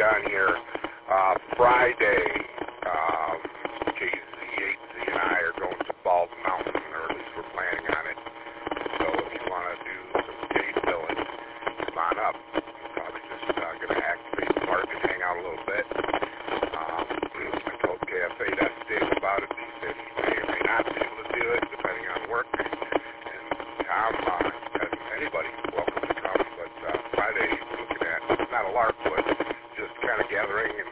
on here Friday. KZ8Z and I are going to Bald Mountain, or at least we're planning on it. So if you want to do some day filling, come on up. We're probably just going to activate the park and hang out a little bit. I told KFA Dave about it. He said he may or may not be able to do it, depending on work. And Tom, anybody welcome to come. But Friday, we're looking at, not a lark, but just kind of gathering